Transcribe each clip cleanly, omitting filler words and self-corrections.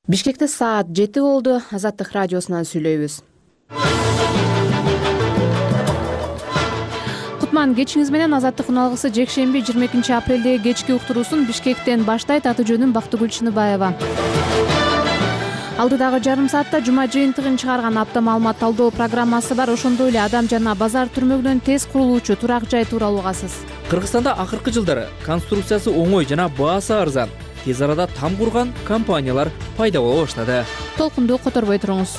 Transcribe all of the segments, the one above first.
Бишкекте саат 7 болду. Азаттык радиосунан сүйлөйбүз. Кутман кечиңиз менен. Азаттык уналгысы жекшемби 22 апрелдеги кечки уктуруусун Бишкектен баштайт. Аты жөнүм Бактыгүл Чыныбаева. Алдыдагы жарым саатта жума жыйынтыгын чыгарган апта маалымат талдоо программасы бар. Ошондой эле Адам жана базар түрмөгүнөн тез курулуучу турак жай тууралуу угасыз. Кыргызстанда акыркы жылдары конструкциясы оңой жана баасы арзан, тез арада там курган компаниялар пайда боло баштады. Толкунду которбой туруңуз.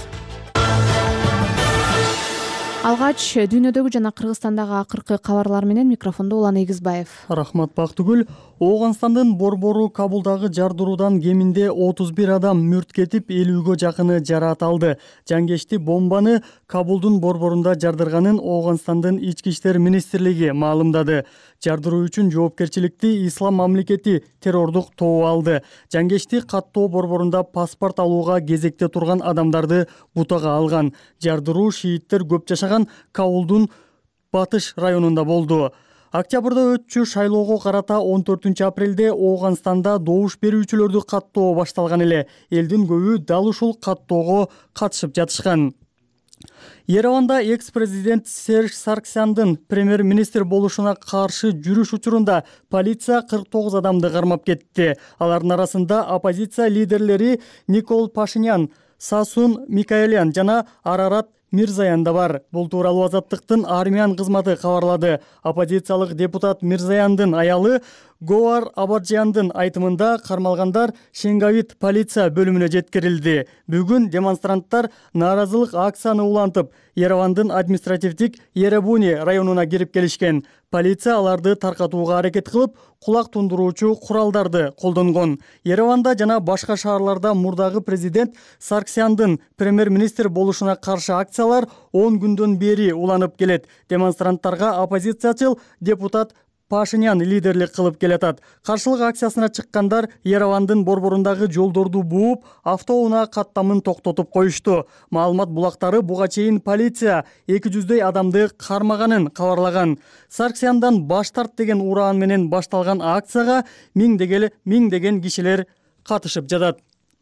Алгач дүйнөдөгү жана Кыргызстандагы акыркы кабарлар менен микрофондо Улан Эгизбаев. Рахмат Бактыгүл. Оогунстандын Борбору Кабулдагы жардыруудан кеминде 31 адам мүрт кетип, 50ге жакыны жараат алды. Жангечти бомбаны Кабулдун борборунда жардырганын Оогунстандын Ички иштер министрлиги маалымдады. Жардыруу үчүн жоопкерчиликти Ислам мамлекети террордук тобу алды. Жангечти каттоо борборунда паспорт алууга кезекте турган адамдарды бутага алган. Жардыруу шииттер көп жашаган Кабулдун батыш районунда болду. Октябрда өтчү шайлоого карата 14 апрелде Оогунстанда добуш берүүчүлөрдү каттоо башталган эле. Элдин көбү дал ушул каттоого катышып жатышкан. Ереванда экс-президент Серж Сарксяндын премьер-министр болушуна каршы жүрүш учурунда полиция 49 адамды кармап кетти. Алардын арасында оппозиция лидерлери Никол Пашинян, Сасун Микаэлян жана Арарат Мирзаян да бар. Бул тууралуу Азаттыктын армиян кызматы кабарлады. Оппозициялык депутат Мирзаяндын аялы Гоар Абаджияндын айтымында кармалгандар Шенгавит полиция бөлүмүнө жеткирилди. Бүгүн демонстранттар нааразылык акцияны улантып, Еревандын административдик Еребуни районуна кирип келишкен. Полиция аларды таркатууга аракет кылып, кулак тундуруучу куралдарды колдонгон. Ереванда жана башка шаарларда мурдагы президент Сарксяндын премьер-министр болушуна каршы акциялар 10 күндөн бери уланып келет. Демонстранттарга оппозициячыл депутат Пашинян лидерлик кылып келатат. Каршылык акциясына чыккандар Еревандын борборундагы жолдорду бууп, автоунаа каттамын токтотуп коюшту. Маалымат булактары буга чейин полиция 200 адамды кармаганын кабарлаган. Сарксяндан баш тарт деген ураан менен башталган акцияга миңдеген кишилер катышып жатат.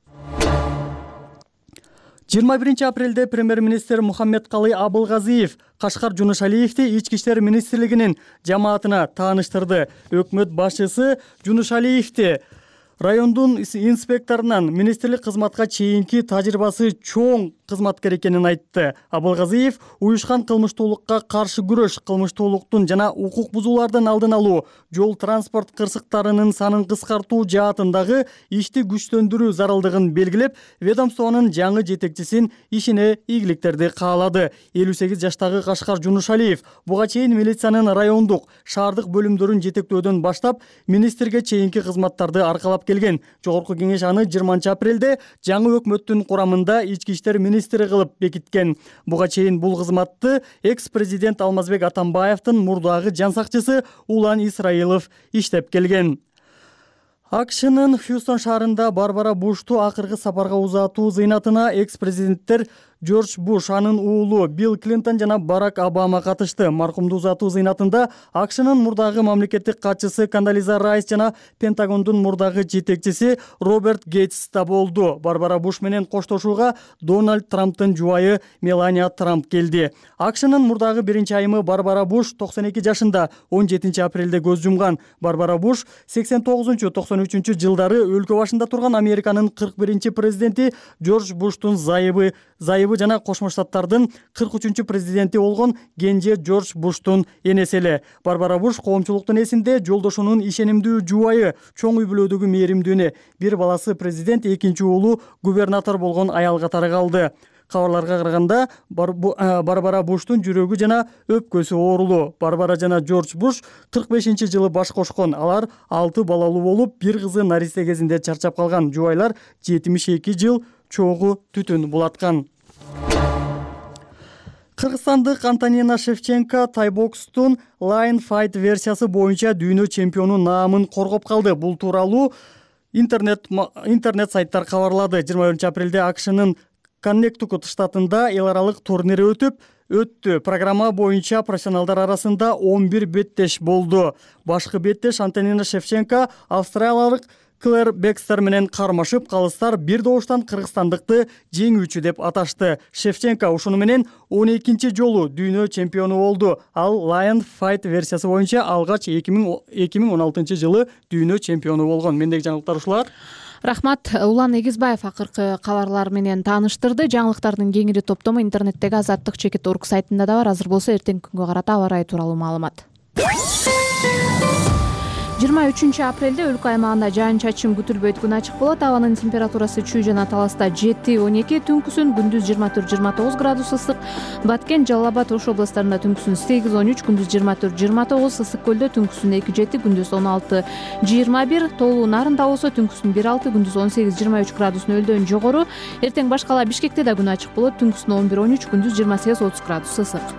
21 апрелде премьер-министр Мухаммедкалый Абылгазиев Кашкар Жунушалиевди Ички иштер министрлигинин жамаатына тааныштырды. Өкмөт башчысы Жунушалиевди райондун инспекторунан министрлик кызматка чейинки тажрыйбасы чоң кызматкер экенин айтты. Абылгазиев уюшкан кылмыштуулукка каршы күрөш, кылмыштуулуктун жана укук бузуулардын алдын алуу, жол транспорт кырсыктарынын санын кыскартуу жаатындагы ишти күчтөндүрүү зарылдыгын белгилеп, ведомствонун жаңы жетекчисин ишине ийгиликтерди каалады. 58 жаштагы Кашкар Жунушалиев буга чейин милициянын райондук, шаардык бөлүмдөрүн жетектөөдөн баштап, министрге чейинки кызматтарды аркалап келген. Жогорку кеңеш аны 20 апрелде жаңы өкмөттүн курамында ички иштер министри кылып бекиткен. Буга чейин бул кызматты экс-президент Алмазбек Атамбаевдин мурдагы жансакчысы Улан Исраилов иштеп келген. АКШнын Хьюстон шаарында Барбара Бушту акыркы сапарга узатуу зыйнатына экс-президенттер Джордж Буш, анын уулу Билл Клинтон жана Барак Обама катышты. Маркумду узатуу зыйнатында АКШнын мурдагы мамлекеттик катчысы Кондолиза Райс жана Пентагондун мурдагы жетекчиси Роберт Гейтс да болду. Барбара Буш менен коштошууга Дональд Трамптын жубайы Мелания Трамп келди. АКШнын мурдагы биринчи айымы Барбара Буш 92 жашында 17 апрелде көз жумган. Барбара Буш 89-93 жылдары өлкө башында турган Американын 41 президенти Джордж Буштун зайыбы жана Кошмо Штаттардын 43 президенти болгон Кенже Джордж Буштун энеси эле. Барбара Буш коомчулуктун эсинде жолдошунун ишенимдүү жубайы, чоң үй бүлөдөгү мээримдүүнү, бир баласы президент, экинчи уулу губернатор болгон аял катары калды. Кабарларга караганда Барбара Буштун жүрөгү жана өпкөсү оорулуу. Барбара жана Джордж Буш 45-жылы баш кошкон. Алар 6 балалуу болуп, бир кызы наристе кезинде чарчап калган. Жубайлар 72 жыл чогуу түтүн булаткан. Кыргызстандык Антонина Шевченко тайбокстун Line Fight версиясы боюнча дүйнө чемпиону наамын коргоп калды. Бул тууралуу интернет сайттар кабарлады. 21 апрелде АКШнын Коннектикут штатында эл аралык турнири өттү. Программа боюнча профессионалдар арасында 11 беттеш болду. Башкы беттеш Антонина Шевченко австралиялык Клэр Бекстер менен кармашып, калыстар бир добуштан кыргызстандыкты жеңүүчү деп аташты. Шевченко ушуну менен 12-чи жолу дүйнө чемпиону болду. Ал Lion Fight версиясы боюнча алгач 2016 жылы дүйнө чемпиону болгон. Мендеги жаңылыктар ушулар. Рахмат. Улан Эгизбаев акыркы кабарлар менен тааныштырды. Жаңылыктардын кеңири топтому интернеттеги Азаттык.org сайтында да бар. Азыр болсо эртеңки күнгө карата аба ырайы тууралуу маалымат. 23 апрелде өлкө аймагында жаан-чачын күтүлбөйт, күн ачык болот. Абанын температурасы Чүй жана Таласта 7-12, түнкүсүн күндүз 24-29 градус ысык. Баткен, Жалал Абад, Ош областарында түнкүсүн 8-13, күндүз 24-29, Ысык көлдө түнкүсүн 2-7, күндүз 16-21, Тоолуу Нарында болсо түнкүсүн 1-6, күндүз 18-23 градус нөлдөн жогору. Эртең башкала Бишкекте да күн ачык болот, түнкүсүн 11-13, күндүз 28-30 градус ысык.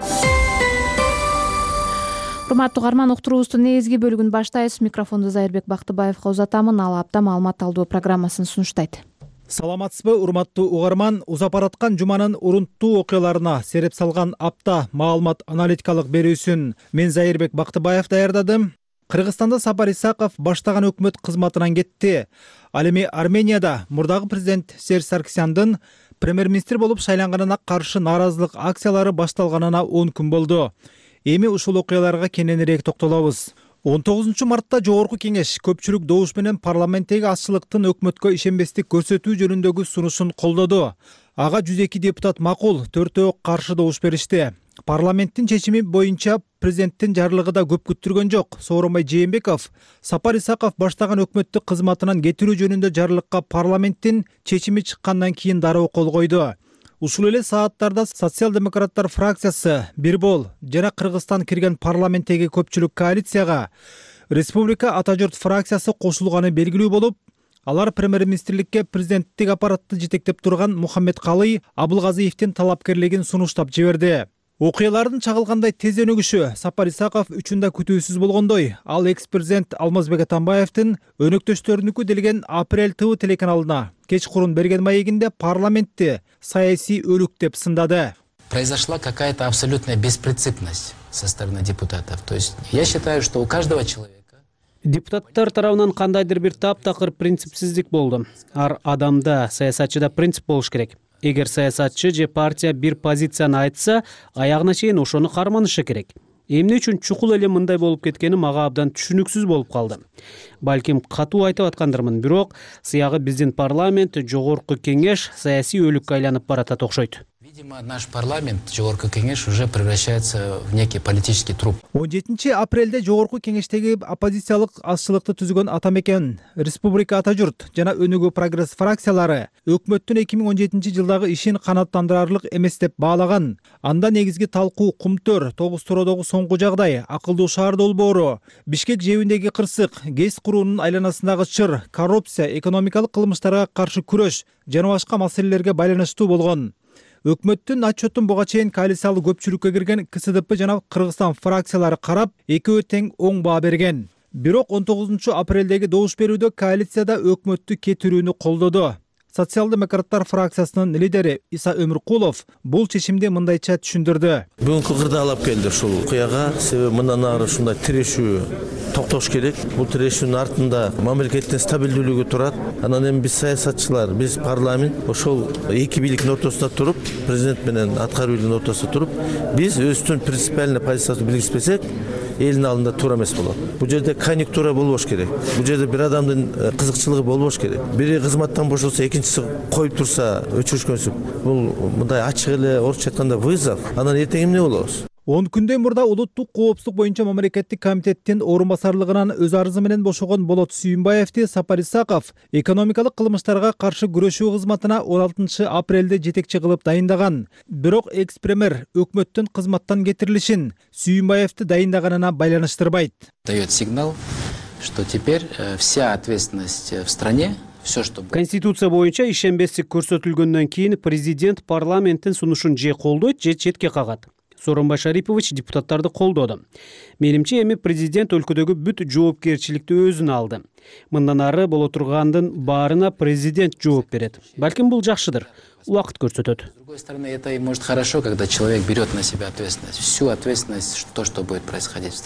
Урматтуу угарман, уктуруубуздун негизги бөлүгүн баштайбыз. Микрофонду Зайырбек Бактыбаевга узатамын. Ал апта маалымат талдоо программасын сунуштайт. Саламатсызбы, урматтуу угарман? Узап бараткан жуманын урунттуу окуяларына сереп салган апта маалымат аналитикалык берүүсүн мен Зайырбек Бактыбаев даярдадым. Кыргызстанда Сапар Исаков баштаган өкмөт кызматынан кетти. Ал эми Арменияда мурдагы президент Серж Саркисяндын премьер-министр болуп шайланганына каршы нааразылык акциялары башталганына 10 күн болду. Эми ушул окуяларга кененирээк токтолобуз. 19 мартта Жогорку кеңеш көпчүлүк добуш менен парламенттеги азчылыктын өкмөткө ишенбестик көрсөтүү жөнүндөгү сунушун колдоду. Ага 102 депутат макул, 4 каршы добуш беришти. Парламенттин чечими боюнча президенттин жарлыгы да көп күттүргөн жок. Сооронбай Жээнбеков Сапар Исаков баштаган өкмөттү кызматынан кетирүү жөнүндө жарлыкка парламенттин чечими чыккандан кийин дароо кол койду. Ушул эле сааттарда социал-демократтар фракциясы Бирбол жана Кыргызстан кирген парламенттеги көпчүлүк коалицияга Республика Ата журт фракциясы кошулганы белгилүү болуп, алар премьер-министрликке президенттик аппаратты жетектеп турган Мухаммедкалый Абылгазиевдин талапкерлигин сунуштап жиберди. Окуялардын чагылгандай тез өнүгүшү Сапар Исаков үчүн да күтүүсүз болгондой. Ал экс-президент Алмазбек Атамбаевдин өнөктөштөрүнүкү делген Апрель ТВ телеканалына кечкурун берген маегинде парламентти саясий өлүк деп сындады. Произошла какая-то абсолютная беспринципность со стороны депутатов. То есть я считаю, что у каждого человека... Депутаттар тарабынан кандайдыр бир таптакыр принципсиздик болду. Ар адамда, саясатчыда принцип болуш керек. Эгер саясатчы же партия бир позицияны айтса, аягына чейин ошону карманышы керек. Эмне үчүн чукул эле мындай болуп кеткени мага абдан түшүнүксүз болуп калды. Балким катуу айтып аткандырмын, бирок сыягы биздин парламент, Жогорку кеңеш саясий өлүккө айланып баратат окшойт. Видимо, наш парламент, Жогорку кеңеш, уже превращается в некий политический труп. 17 апрелде Жогорку кеңештеги оппозициялык азчылыкты түзгөн Атамекен, Республика Ата журт жана Өнүгүү прогресс фракциялары өкмөттүн 2017 жылдагы ишин канааттандырарлык эмес деп баалаган. Анда негизги талкуу кумтөр, тогуз туроодогу соңку жагдай, акылдуу шаар долбоору, Бишкек жебиндеги кырсык, ГЭС куруунун айланасындагы чыр, коррупция, экономикалык кылмыштарга каршы күрөш жана башка маселелерге байланыштуу болгон. Өкмөттүн отчетун буга чейин коалициялык көпчүлүккө кирген КСДП жана Кыргызстан фракциялары карап, экөө тең оң баа берген. Бирок 19 апрелдеги добуш берүүдө коалицияда өкмөттү кетирүүнү колдоду. Социал-демократтар фракциясынын лидери Иса Өмүркулов бул чечимди мындайча түшүндүрдү. Бүгүнкү кырдаалап келди ушул окуяга, себеби мындан ары ушундай тирешүү токтош керек. Бул тирешүүнүн артында мамлекеттин стабилдүүлүгү турат. Анан эми биз саясатчылар, биз парламент ошол эки бийликтин ортосунда туруп, президент менен аткаруу бийлигинин ортосунда туруп, биз өзүбүздүн принципиальный позицияны билгизбесек, элдин алдында туура эмес болот. Бул жерде конъюнктура болбош керек. Бул жерде бир адамдын кызыкчылыгы болбош керек. Бири кызматтан бошолсо, экинчиси коюп турса, өчүрүшкөнсүп, бул мындай ачык эле орусча айтканда вызов. Анан эртең эмне болобуз? 10 күндөн мурда улуттук коопсуздук боюнча мамлекеттик комитеттин орун басарлыгынан өз арызы менен бошогон Болот Сүйүнбаевди Сапар Исаков экономикалык кылмыштарга каршы күрөшүү кызматына 16 апрелде жетекчи кылып дайындаган. Бирок экс-премьер өкмөттүн кызматтан кетирилишин Сүйүнбаевди дайындаганына байланыштырбайт. Дает сигнал, что теперь вся ответственность в стране. Конституция боюнча ишенбестик көрсөтүлгөндөн кийин президент парламенттин сунушун же колдойт, же четке кагат. Сооронбай Шарипович депутаттарды колдоду. Менимче эми президент өлкөдөгү бүт жоопкерчиликти өзүнө алды. Мындан ары боло тургандын баарына президент жооп берет. Балким бул жакшыдыр. Убакыт көрсөтөт. С другой стороны, это и может хорошо, когда человек берет на себя ответственность. Всю ответственность, то, что будет происходить в стране.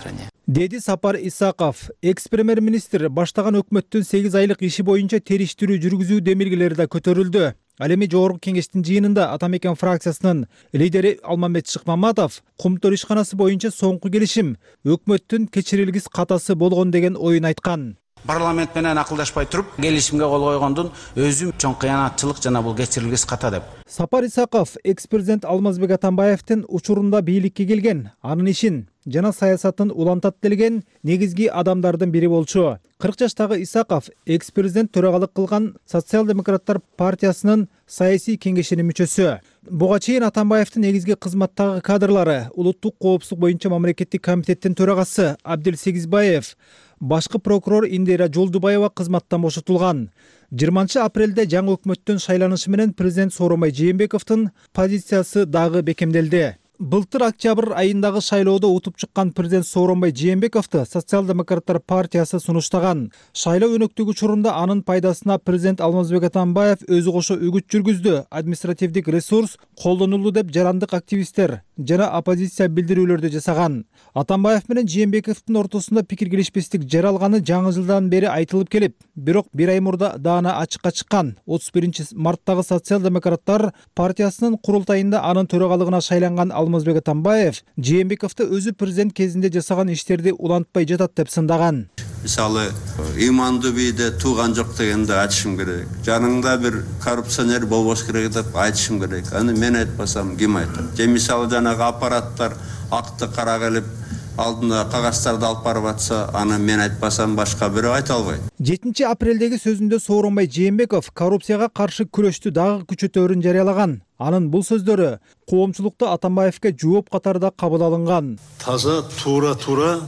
деди Сапар Исаков. Экс премьер министр баштаган өкмөттүн 8 айлык иши боюнча териштирүү жүргүзүү демилгелери да көтөрүлдү. Ал эми жогорку кеңештин жыйынында Атамекен фракциясынын лидери Алмамбет Шыкмаматов Кумтөр ишканасы боюнча соңку келишим өкмөттүн кечирилгис катасы болгон деген оюн айткан. Парламент менен акылдашпай туруп, келишимге кол койгондун өзү чоң кыянатчылык жана бул кечирилгис ката деп. Сапар Исаков экс-президент Алмазбек Атамбаевдин учурунда бийликке келген, анын ишин жана саясатын улантат делген негизги адамдардын бири болчу. 40 жаштагы Исаков экс-президент төрагалык кылган Социал-демократтар партиясынын саясий кеңешинин мүчөсү. Буга чейин Атамбаевдин негизги кызматтагы кадрлары улуттук коопсуздук боюнча мамлекеттик комитеттин төрагасы Абдил Сегизбаев, башкы прокурор Индира Жолдубаева кызматтан бошотулган. 20 апрелде жаңы өкмөттүн шайланышы менен президент Сооронбай Жээнбековдун позициясы дагы бекемделди. Былтыр октябрь айындагы шайлоодо утуп чыккан президент Сооронбай Жээнбековду Социал-демократтар партиясы сунуштаган. Шайлоо өнөктүгү учурунда анын пайдасына президент Алмазбек Атамбаев өзү кошо үгүт жүргүздү. Административдик ресурс колдонулду деп жарандык активисттер жана оппозиция билдирүүлөрдү жасаган. Атамбаев менен Жээнбековдун ортосунда пикир келишпестик жаралганы жаңы жылдан бери айтылып келип, бирок бир ай мурда даана ачыкка чыккан. 31 марттагы Социал-демократтар партиясынын курултайында анын төрагалыгына шайланган Алмазбек Атамбаев Жээнбековду өзү президент кезинде жасаган иштерди улантпай жатат деп сындаган. Мисалы, иманды бийде тууган жок дегенди айтышым керек. Жаныңда бир коррупционер болбош керек деп айтышым керек. Аны мен айтпасам ким айтат? Же мисалы жанагы аппараттар акты кара келип алдында кагаздарды алып барып атса, аны мен айтпасам башка бирөө айта албайт. 7 апрелдеги сөзүндө Сооронбай Жээнбеков коррупцияга каршы күрөштү дагы күчөтөөрүн жарыялаган. Анын бул сөздөрү коомчулукта Атамбаевке жооп катарында кабыл алынган. Таза туура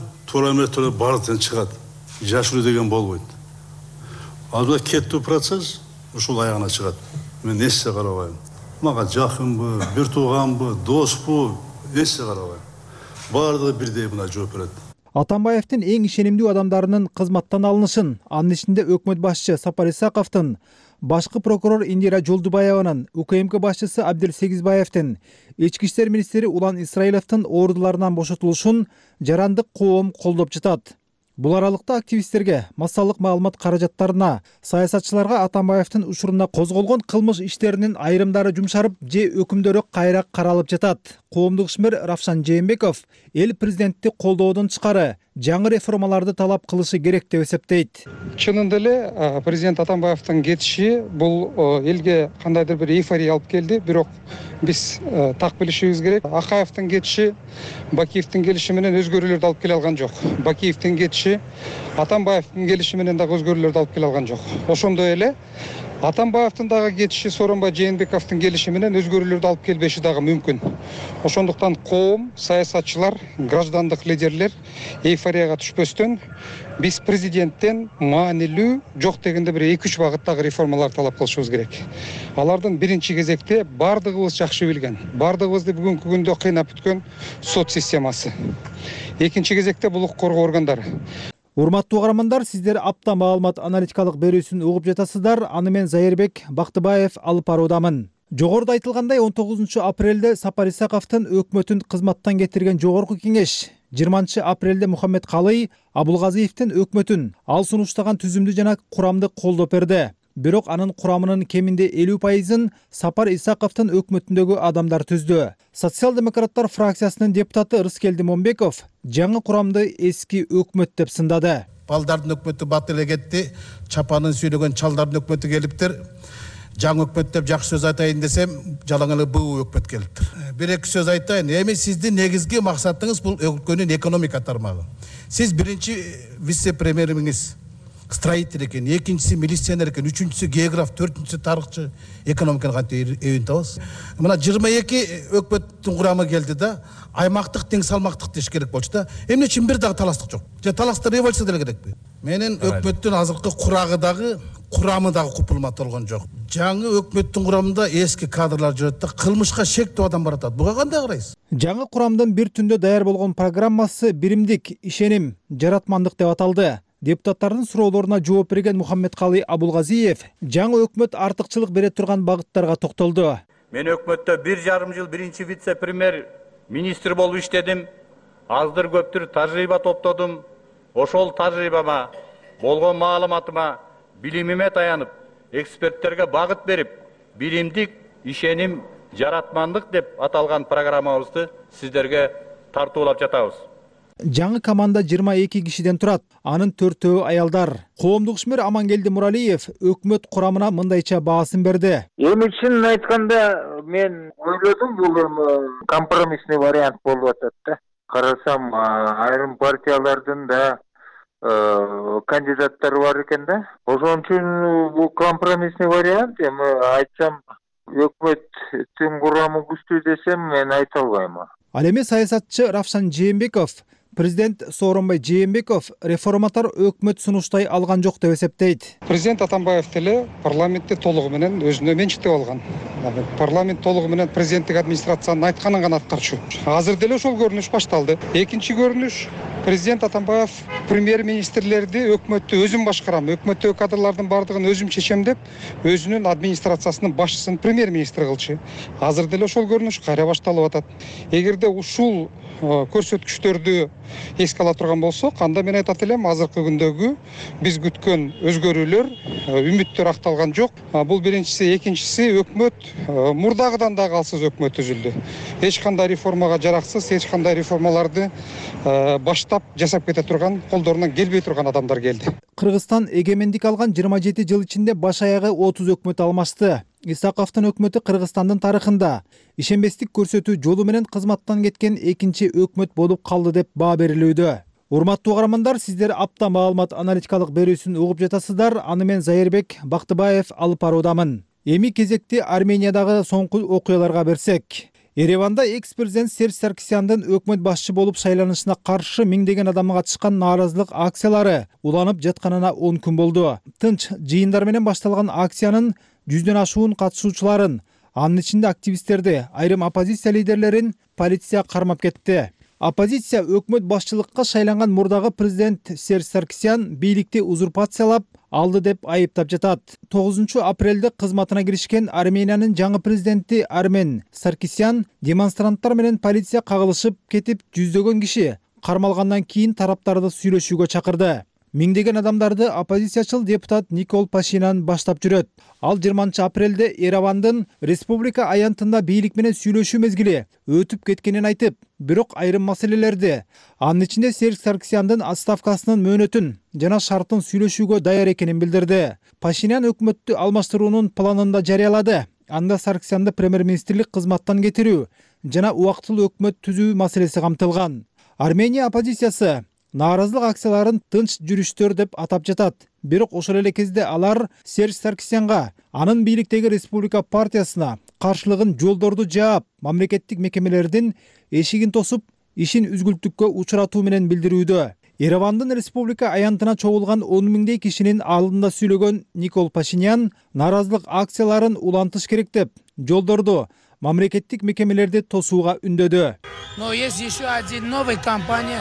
эмне бардыктан чыгат. Жашыруу деген болбойт. Азыр кеттүү процесс ушул аягына чыгат. Мен эссе карабайм. Мага жакынбы, бир тууганбы, доспу, эссе карабайм. Бардыгы бирдей мына жооп берет. Атамбаевдин эң ишенимдүү адамдарынын кызматтан алынышын, анын ичинде өкмөт башчы Сапар Исаковдун, башкы прокурор Индира Жолдубаеванын, УКМК башчысы Абдил Сегизбаевдин, ички иштер министри Улан Исраиловдун ордуларынан бошотулушун жарандык коом колдоп жатат. Бул аралыкта активисттерге, массалык маалымат каражаттарына, саясатчыларга Атамбаевдин учурунда козголгон кылмыш иштеринин айрымдары жумшарып, же өкүмдөрү кайра каралып жатат. Коомдук ишмер Равшан Жээнбеков эл президентти колдоодон тышкары жаңы реформаларды талап кылышы керек деп эсептейт. Чынында эле президент Атамбаевдин кетиши бул элге кандайдыр бир эйфория алып келди, бирок биз так билишибиз керек. Акаевдин кетиши Бакиевдин келиши менен өзгөрүүлөрдү алып келе алган жок. Бакиевдин кетиши Атамбаевдин келиши менен дагы өзгөрүүлөрдү алып келе алган жок. Ошондой эле Атамбаевдин дагы кетиши Сооронбай Жээнбековдун келиши менен өзгөрүүлөрдү алып келбеши дагы мүмкүн. Ошондуктан коом, саясатчылар, граждандык лидерлер эйфорияга түшпөстөн биз президенттен маанилүү жок дегенде бир 2-3 багыттагы реформалар талап кылышыбыз керек. Алардын биринчи кезекте бардыгыбыз жакшы билген, бардыгыбызды бүгүнкү күндө кыйнап бүткөн сот системасы. Экинчи кезекте бул укук коргоо органдары. Урматтуу угармандар, сиздер апта маалымат аналитикалык берүүсүн угуп жатасыздар. Аны мен Зайырбек Бактыбаев алып баруудамын. Жогоруда айтылгандай 19 апрелде Сапар Исаковдун өкмөтүн кызматтан кетирген жогорку кеңеш 20 апрелде Мухаммед Калый Абулгазиевдин өкмөтүн ал сунуштаган түзүмдү жана курамды колдоп берди. Бирок анын курамынын кеминде 50%ын Сапар Исаковдун өкмөтүндөгү адамдар түздү. Социал-демократтар фракциясынын депутаты Рыскелди Момбеков жаңы курамды эски өкмөт деп сындады. Балдардын өкмөтү батыл кетти, чапанын сүйлөгөн чалдардын өкмөтү келиптир. Жаңы өкмөт деп жакшы сөз айтайын десем, жалаң эле буу өкмөт келиптир. Бир-эки сөз айтайын. Эми сиздин негизги максатыңыз бул өлкөнүн экономика тармагы. Сиз биринчи вице-премьериңиз строитель экен, экинчиси милиционер экен, үчүнчүсү географ, төртүнчүсү тарыхчы, экономиканы кантип эбин табасыз. Мына 22 өкмөттүн курамы келди да, аймактык тең салмактык деш керек болчу да. Эмне үчүн бир дагы таластык жок? Же таласта революция деле керекпи? Менин өкмөттүн азыркы курагы дагы, курамы дагы купулма болгон жок. Жаңы өкмөттүн курамында эски кадрлар жүрөт да, кылмышка шектүү адам баратат. Буга кандай карайсыз? Жаңы курамдын бир түндө даяр болгон программасы биримдик, ишеним, жаратмандык деп аталды. Депутаттардын суроолоруна жооп берген Мухаммед Калый Абулгазиев жаңы өкмөт артыкчылык бере турган багыттарга токтолду. Мен өкмөттө 1,5 жыл биринчи вице-премьер министр болуп иштедим. аздыр көптүр тажрыйба топтодум. Ошол тажрыйбама, болгон маалыматыма, билимиме таянып, эксперттерге багыт берип, билимдик, ишеним, жаратмандык деп аталган программабызды сиздерге тартуулап жатабыз. Жаңы команда 22 кишиден турат. Анын 4-өө аялдар. Коомдук ишмер Амангелди Муралиев өкмөт курамына мындайча баасын берди. Эми чынын айтканда мен ойлодум, бул компромиссный вариант болуп атат да. Карасам айрым партиялардын да кандидаттары бар экен да. Ошон үчүн бул компромиссный вариант. Эми айтсам өкмөттүн курамы күчтүү десем мен айта албайм. Ал эми саясатчы Равшан Жээнбеков, президент Сооронбай Жээнбеков реформатор өкмөт сунуштай алган жок деп эсептейт. Президент Атамбаев деле парламентте толугу менен өзүнө менчиктеп алган. Парламент толугу менен президенттик администрациянын айтканын гана аткарчу. Азыр деле ошол көрүнүш башталды. Экинчи көрүнүш, президент Атамбаев премьер-министрлерди өкмөттү өзүм башкарам, өкмөттөгү кадрлардын бардыгын өзүм чечем деп, өзүнүн администрациясынын башчысын премьер-министр кылчу. Азыр деле ошол көрүнүш кайра башталып атат. Эгерде ушул көрсөткүчтөрдү эске ала турган болсок, анда мен айтат элем, азыркы күндөгү биз күткөн өзгөрүүлөр, үмүттөр акталган жок. Бул биринчиси, экинчиси, өкмөт мурдагыдан да калсыз өкмөт түзүлдү. Эч кандай реформага жараксыз, эч кандай реформаларды баштап жасап кете турган, колдорунан келбей турган адамдар келди. Кыргызстан эгемендик алган 27 жыл ичинде баш аягы 30 өкмөт алмашты. Исаковдун өкмөтү Кыргызстандын тарыхында ишенбестик көрсөтүү жолу менен кызматтан кеткен экинчи өкмөт болуп калды деп баа берилүүдө. Урматтуу угармандар, сиздер апта маалымат аналитикалык берүүсүн угуп жатасыздар. Аны мен Зайырбек Бактыбаев алып баруудамын. Эми кезекти Армениядагы соңку окуяларга берсек. Ереванда экс-президент Серж Саркисяндын өкмөт башчы болуп шайланышына каршы миңдеген адам катышкан нааразылык акциялары уланып жатканына 10 күн болду. Тынч жыйындар менен башталган акциянын 100дөн ашуун катышуучуларын, анын ичинде активисттерди, айрым оппозиция лидерлерин полиция кармап кетти. Оппозиция өкмөт башчылыкка шайланган мурдагы президент Серж Саркисян бийликти узурпациялап алды деп айыптап жатат. 9 апрелде кызматына киришкен Армениянын жаңы президенти Армен Саркисян демонстранттар менен полиция кагылышып кетип, жүздөгөн киши кармалгандан кийин тараптарды сүйлөшүүгө чакырды. Миңдеген адамдарды оппозициячыл депутат Никол Пашинян баштап жүрөт. Ал 20 апрелде Еревандын республика аянтында бийлик менен сүйлөшүү мезгили өтүп кеткенин айтып, бирок айрым маселелерди, анын ичинде Серж Саркисяндын отставкасынын мөөнөтүн жана шартын сүйлөшүүгө даяр экенин билдирди. Пашинян өкмөттү алмаштыруунун планын да жарыялады. Анда Саркисянды премьер-министрлик кызматтан кетирүү жана убактылуу өкмөт түзүү маселеси камтылган. Армения оппозициясы нааразылык акцияларын тынч жүрүштөр деп атап жатат. Бирок ошол эле кезде алар Серж Саркисянга, анын бийликтеги Республика партиясына каршылыгын жолдорду жаап, мамлекеттик мекемелердин эшигин тосуп, ишин үзгүлтүккө учуратуу менен билдирүүдө. Еревандын республика аянтына чогулган 10 миңдей кишинин алдында сүйлөгөн Никол Пашинян нааразылык акцияларын улантыш керек деп, жолдорду, мамлекеттик мекемелерди тосууга үндөдү. Но есть еще один новый компонент.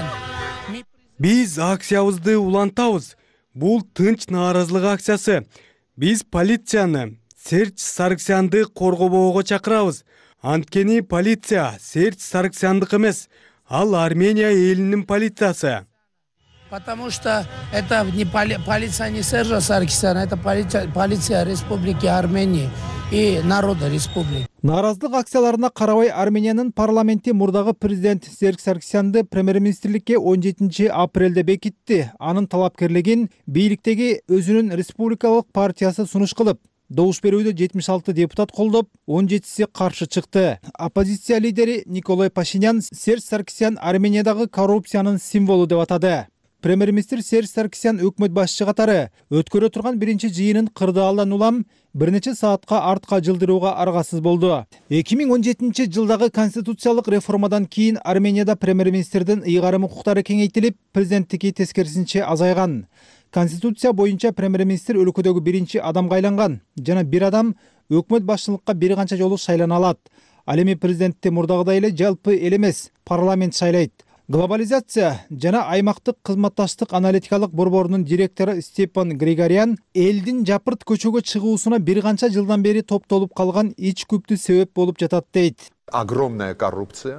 Биз акциябызды улантабыз. Бул тынч нааразылык акциясы. Биз полицияны Серж Саркисянды коргобоого чакырабыз. Анткени полиция Серж Саркисяндык эмес, ал Армения элинин полициясы. Потому что это не полиция не Сержа Саркисяна, это полиция Республики Армении и народа республики. Нааразылык акцияларына карабай Армениянын парламенти мурдагы президент Серж Саркисянды премьер-министрликке 17 апрелде бекитти. Анын талапкерлигин бийликтеги өзүнүн республикалык партиясы сунуш кылып, добуш берүүдө 76 депутат колдоп, 17си каршы чыкты. Оппозиция лидери Николай Пашинян Серж Саркисян Армениядагы коррупциянын символу деп атады. Премьер-министр Серж Саркисян өкмөт башчы катары өткөрө турган биринчи жыйынын кырдаалдан улам бир нече саатка артка жылдырууга аргасыз болду. 2017 жылдагы конституциялык реформадан кийин Арменияда премьер-министрдин ыйгарым укуктары кеңейтилип, президенттики тескерисинче азайган. Конституция боюнча премьер-министр өлкөдөгү биринчи адамга айланган жана бир адам өкмөт башчылыкка бир канча жолу шайлана алат. Ал эми президентти мурдагыдай эле жалпы эл эмес, парламент шайлайт. Глобализация жана аймактык кызматташтык аналитикалык борборунун директору Степан Григорян элдин жапырт көчөгө чыгуусуна бир канча жылдан бери топтолуп калган ич күптүү себеп болуп жатат дейт. Огромная коррупция.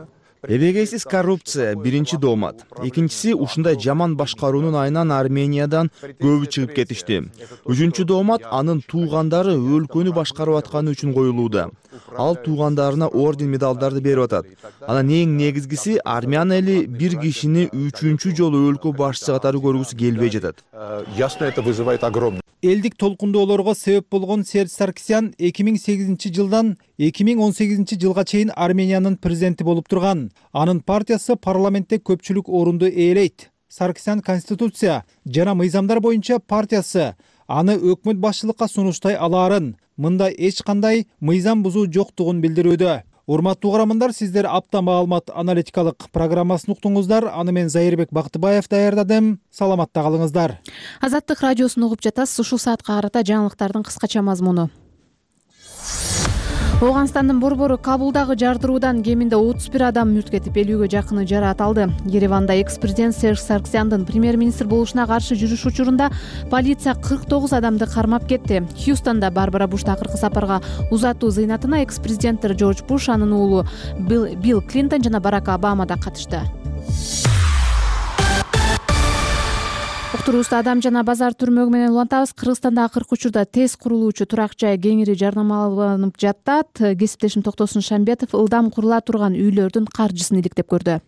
Эбегейсиз коррупция биринчи доомат. Экинчиси ушундай жаман башкаруунун айынан Армениядан көбү чыгып кетишти. Үчүнчү доомат анын туугандары өлкөнү башкарып атканы үчүн коюлууда. Ал туугандарына орден медалдарды берип атат. Анан эң негизгиси армян эли бир кишини үчүнчү жолу өлкө башчысы катары көргүсү келбей жатат. Ясно, это вызывает огромный. Элдик толкундоолорго себеп болгон Серж Саркисян 2008 жылдан 2018 жылга чейин Армениянын президенти болуп турган. Анын партиясы парламентте көпчүлүк орунду ээлейт. Саркисян конституция жана мыйзамдар боюнча партиясы аны өкмөт башчылыкка сунуштай алаарын, мында эч кандай мыйзам бузуу жоктугун билдирүүдө. Урматтуу угармандар, сиздер апта маалымат аналитикалык программасын уктуңуздар. Аны мен Зайырбек Бактыбаев даярдадым. Саламатта калыңыздар. Азаттык радиосун угуп жатасыз. Ушул саатка карата жаңылыктардын кыскача мазмуну. Ооганстандын борбору Кабулдагы жардыруудан кеминде 31 адам мүрт кетип, 50ге жакыны жараат алды. Ереванда экс-президент Серж Саркисяндын премьер-министр болушуна каршы жүрүш учурунда полиция 49 адамды кармап кетти. Хьюстонда Барбара Буш акыркы сапарга узатуу зыйнатына экс-президенттер Джордж Буш, анын уулу Билл Клинтон жана Барак Обама да катышты. Уктуруубузду Адам жана Базар түрмөгү менен улантабыз. Кыргызстанда акыркы учурда тез курулуучу турак жай кеңири жарнамаланып жатат. Кесиптешим Токтосун Шамбетов ылдам курула турган үйлөрдүн каржысын иликтеп көрдү.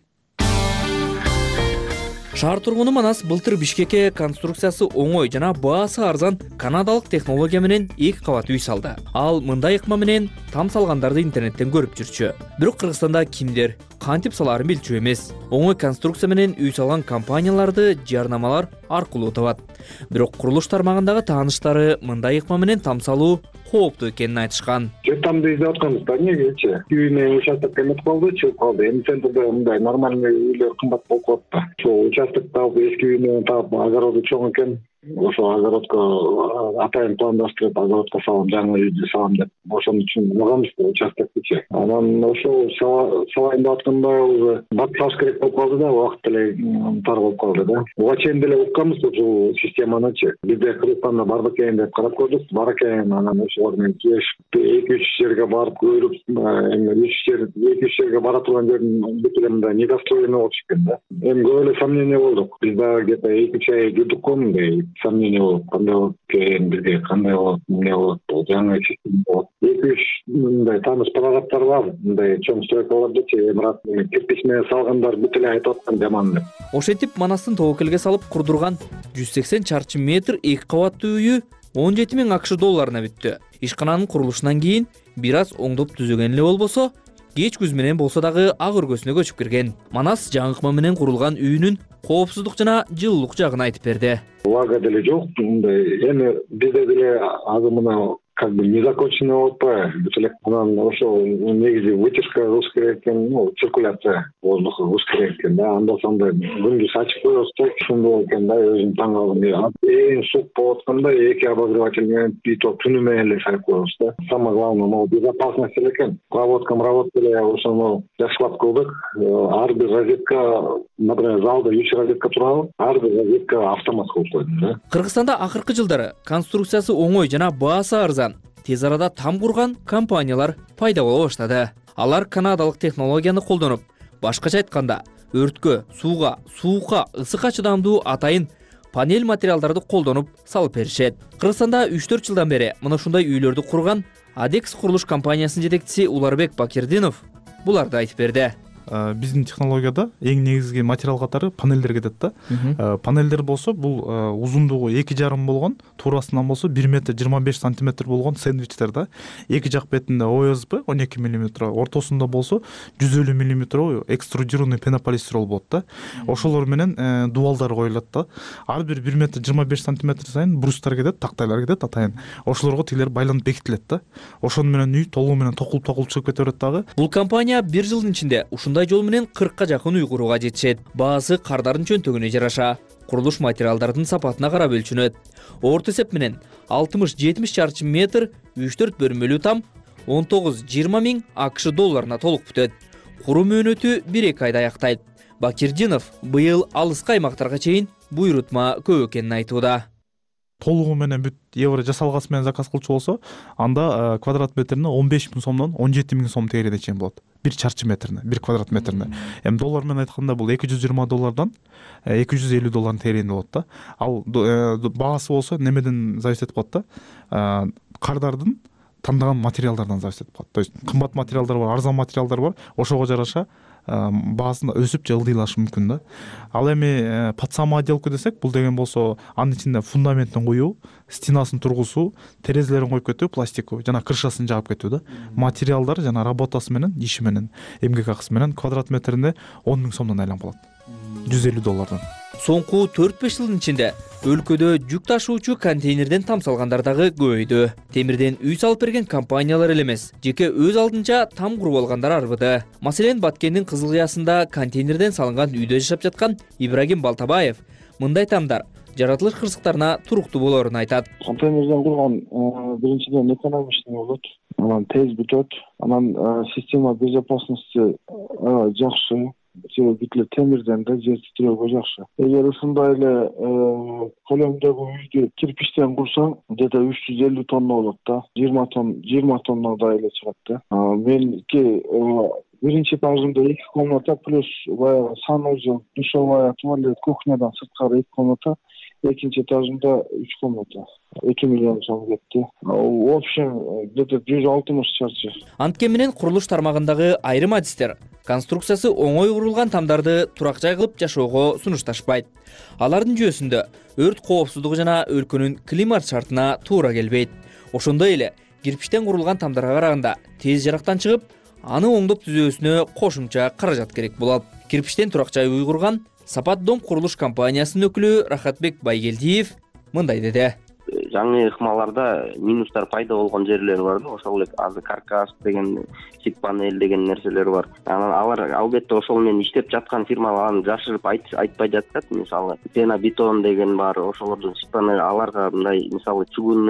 Шаар тургуну Манас былтыр Бишкекке конструкциясы оңой жана баасы арзан канадалык технология менен 2 кабат үй салды. Ал мындай ыкма менен там салгандарды интернеттен көрүп жүрчү. Бирок Кыргызстанда кимдер кантип салаарын билчү эмес. Оңой конструкция менен үй салган компанияларды жарнамалар аркылуу табат. Бирок курулуш тармагындагы тааныштары мындай ыкма менен там салуу кооптуу экенин айтышкан. Тамды издеп атканбыз да, эмнегечи? Үйүнө участок эметип калды, чыгып калды. Эми центрде мындай нормальный үйлөр кымбат болуп калат да. Ошол участок таап, эски үйүнө таап, огороду чоң экен. Ошо огородко атайын пландаштырып, огородко салам, жаңы үйдү салам деп. Ошон үчүн алганбыз участокчу. Анан ошол салайын деп атканда уже бат салыш керек болуп калды да, убакыт деле тар болуп калды да. Буга чейин деле укканбыз ушул системанычы. Бизде Кыргызстанда бар бекен деп карап көрдүк, бар экен. Анан ошолор менен келишип 2-3 жерге барып көрүп, эми 2-3 жерге бара турган жердин бүт эле мындай недостроенный болуп чыккан да. Эми көп эле сомнение болдук. Биз дагы где-то 2-3 ай жүрдүк го мындай сомнение болуп, кандай болот экен, бизге кандай болот, эмне болот, жаңы система болот. 2-3 мындай тааныш парагаттар бар, мындай чоң стройкалардычы, эмират кирпич менен салгандар бүт эле айтып аткан жаман деп. Ошентип Манастын тобокелге салып курдурган 180 чарчы метр 2 кабаттуу үйү 17 000 акш долларына бүттү. Ишкананын курулушунан кийин бир аз оңдоп түзөгөн эле болбосо, кеч күз менен болсо дагы ак өргөсүнө көчүп кирген. Манас жаңы ыкма менен курулган үйүнүн коопсуздук жана жылуулук жагын айтып берди. Влага деле жок, мындай эми бизде деле азыр мына как бы незаконченный болуп атпайбы, бүт эле. Анан ошол негизи вытяжка кылыш керек экен, циркуляция воздуха кылыш керек экен да. Анда санда күндүз ачып коебуз, ушундай болот экен да, өзүм таң калдым. Эң суык болуп атканда 2 обогреватель менен түнү менен эле салып коебуз да. Самое главное, могу безопасность эле экен. Проводкам деле ошону жакшылап кылдык. Ар бир розетка, например, залда 3 розетка турабы, ар бир розетка автомат кылып койдум да. Кыргызстанда акыркы жылдары конструкциясы оңой жана баасы арзан, тез арада там курган компаниялар пайда боло баштады. Алар канадалык технологияны колдонуп, башкача айтканда, өрткө, сууга, суукка, ысыкка чыдамдуу атайын панель материалдарды колдонуп салып беришет. Кыргызстанда 3-4 жылдан бери мына ушундай үйлөрдү курган Адекс курулуш компаниясынын жетекчиси Уларбек Бакирдинов буларды айтып берди. Биздин технологияда эң негизги материал катары панелдер кетет да. Панелдер болсо бул узундугу 2,5 болгон, туурасынан болсо 1 метр 25 сантиметр болгон сэндвичтер да. Эки жак бетинде ОСБ 12 мм, ортосунда болсо 150 мм экструдированный пенополистирол болот да. Ошолор менен дуалдар коюлат да. Ар бир 1 метр 25 сантиметр сайын брустар кетет, тактайлар кетет атайын. Ошолорго тилер байланып бекитилет да. Ошон менен үй толугу менен токулуп чыгып кете берет дагы. Бул компания 1 жылдын ичинде ушундай жол менен 40 жакын үй курууга жетишет. Баасы кардардын чөнтөгүнө жараша, курулуш материалдардын сапатына карап өлчөнөт. Орто эсеп менен 60-70 чарчы метр 3-4 бөлмөлүү там 19-20 миң акш долларына толук бүтөт. Куруу мөөнөтү 1-2 айда аяктайт. Бакирдинов быйыл алыскы аймактарга чейин буйрутма көп экенин айтууда. толугу менен бүт евро жасалгасы менен заказ кылчу болсо, анда квадрат метрине 15 000 сомдон 17 000 сом тегерене чейин болот. 1 чарчы метрине, 1 квадрат метрине. Эми доллар менен айтканда бул 220 доллардан 250 доллардын тегерегинде болот да. Ал баасы болсо немеден зависит этип калат да. Кардардын тандаган материалдардан зависит этип калат. То есть кымбат материалдар бар, арзан материалдар бар. Ошого жараша баасында өсүп же ылдыйлашы мүмкүн да. Ал эми под самоотделку десек, бул деген болсо анын ичинде фундаментин коюу, стенасын тургузуу, терезелерин коюп кетүү, пластиктүү жана крышасын жаап кетүү да. Материалдар жана работасы менен, иши менен, эмгек акысы менен квадрат метрине 10 000 сомдон айланып калат. 150 доллардан. Соңку 4-5 жылдын ичинде өлкөдө жүк ташуучу контейнерден тамсалгандар дагы көбөйдү. Темирден үй салып берген компаниялар эле эмес, жеке өз алдынча там куруп алгандар арбыды. Маселен, Баткендин Кызыл Кыясында контейнерден салынган үйдө жашап жаткан Ибрагим Балтабаев мындай тамдар жаратылыш кырсыктарына туруктуу болорун айтат. Контейнерден курган биринчиден экономичный болот, анан тез бүтөт, анан система безопасности жакшы. Себеби темирден да жер титирөөгө жакшы. Эгер ушундай эле коломдогу үйдү кирпичтен курсаң, где-то 350 тонна болот да. 20 тоннадай эле чыгат да. Меники биринчи этажымда 2 комната плюс баягы санузел, душевая, туалет, кухнядан сырткары 2 комната. Экинчи этажымда 3 комната. 2 миллион сом кетти. В общем, где-то 160 чарчы. Анткени менен курулуш тармагындагы айрым адистер конструкциясы оңой курулган тамдарды турак жай кылып жашоого сунушташпайт. Алардын жүйөсүндө өрт коопсуздугу жана өлкөнүн климат шартына туура келбейт. Ошондой эле кирпичтен курулган тамдарга караганда тез жарактан чыгып, аны оңдоп түзүүсүнө кошумча каражат керек болот. Кирпичтен турак жай үй курган Сапат дом курулуш компаниясынын өкүлү Рахатбек Байгелдиев мындай деди. Жаңы ыкмаларда минустар пайда болгон жерлер бар да, ошол эле азыр каркас деген, сит панель деген нерселер бар. Анан алар албетте ошол менен иштеп жаткан фирмалар аны жашырып айтпай жатат. Мисалы, пена бетон деген бар, ошолордун сит панель аларга мындай, мисалы,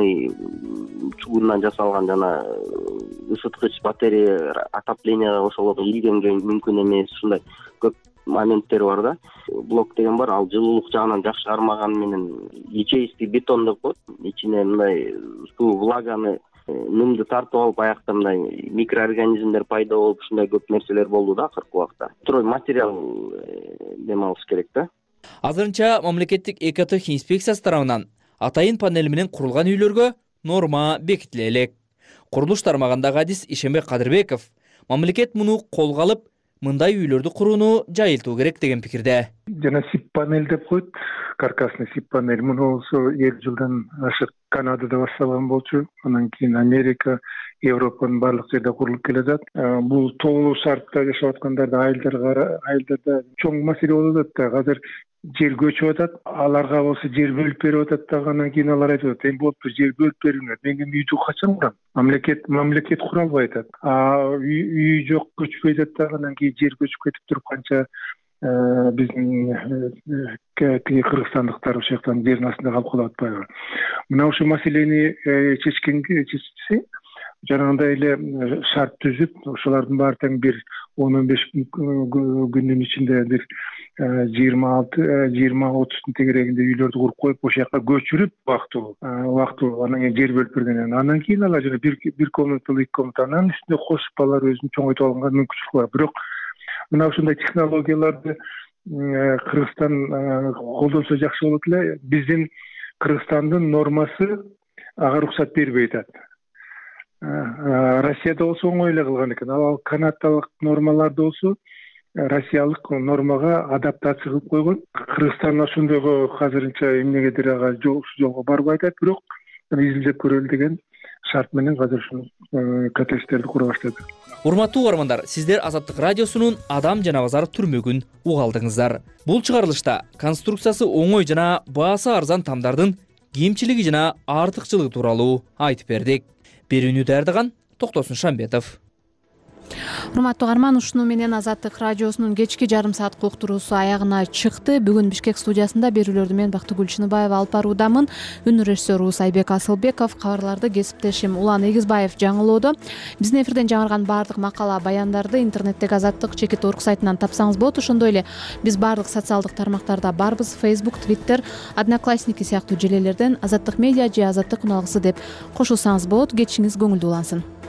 чугундан жасалган жана ысыткыч батарея отопленияга ошолордун ийгенге мүмкүн эмес. Ушундай көп моменттер бар да. Блок деген бар, ал жылуулук жагынан жакшы армаган менен ячеистый бетон деп коет. Ичине мындай суу, влаганы, нымды тартып алып, аякта мындай микроорганизмдер пайда болуп, ушундай көп нерселер болду да акыркы убакта. Строй материал дем алыш керек да. Азырынча мамлекеттик экотех инспекциясы тарабынан атайын панель менен курулган үйлөргө норма бекитиле элек. Курулуш тармагындагы адис Ишенбек Кадырбеков мамлекет муну колго алып, мындай үйлөрдү курууну жайылтуу керек деген пикирде. Жана сип панель деп коет, каркасный сип панель. Муну болсо 2 жылдан ашык Канадада башталган болчу. Анан кийин Америка, Европанын барлык жерде курулуп келе жатат. Бул тоолуу шартта жашап аткандарды айылдарда чоң маселе болуп атат да. Азыр жер көчүп атат, аларга болсо жер бөлүп берип атат да, анан кийин алар айтып атат, эми болупту, жер бөлүп бериңер, мен үйдү качан курам? Мамлекет кура албай атат. Үй жок, көчпөй атат да, анан кийин жер көчүп кетип туруп канча биздин кыргызстандыктар ошол жактан жердин астында калып калып атпайбы? Мына ушул маселени чечсе, жанагындай эле шарт түзүп, ошолордун баары тең бир 10-15 күндүн ичинде бир 20-30 тегерегинде үйлөрдү куруп коюп, ошол жака көчүрүп вактылуу анан кийин жер бөлүп бергенден анан кийин алар жана бир комнаталуу 2 комната анан үстүнө кошуп алар өзүн чоңойтуп алганга мүмкүнчүлүк бар. Бирок мына ушундай технологияларды Кыргызстан колдонсо жакшы болот эле. Биздин Кыргызстандын нормасы ага уруксат бербей атат. Россияда болсо оңой эле кылган экен. Ал канадалык нормаларды болсо Россиялык нормага адаптация кылып койгон. Кыргызстан ошондойго азырынча эмнегедир ага жолго барбай атат, бирок изилдеп көрөлү деген шарт менен азыр ушул коттедждерди кура баштады. Урматтуу угармандар, сиздер Азаттык радиосунун Адам жана базар түрмөгүн уга алдыңыздар. Бул чыгарылышта конструкциясы оңой жана баасы арзан тамдардын кемчилиги жана артыкчылыгы тууралуу айтып бердик. Берүүнү даярдаган Токтосун Шамбетов. Урматтуу угарман, ушуну менен Азаттык радиосунун кечки жарым саатка уктуруусу аягына чыкты. Бүгүн Бишкек студиясында берүүлөрдү мен Бактыгүл Чыныбаева алып баруудамын. Үн режиссеру Айбек Асылбеков, кабарларды кесиптешим Улан Эгизбаев жаңылоодо. Биздин эфирден жаңырган баардык макала баяндарды интернеттеги Азаттык.org сайтынан тапсаңыз болот. Ошондой эле биз баардык социалдык тармактарда барбыз. Facebook, Twitter, Одноклассники сыяктуу желелерден Азаттык медиа же Азаттык уналгысы деп кошулсаңыз болот. Кечиңиз көңүлдүү улансын.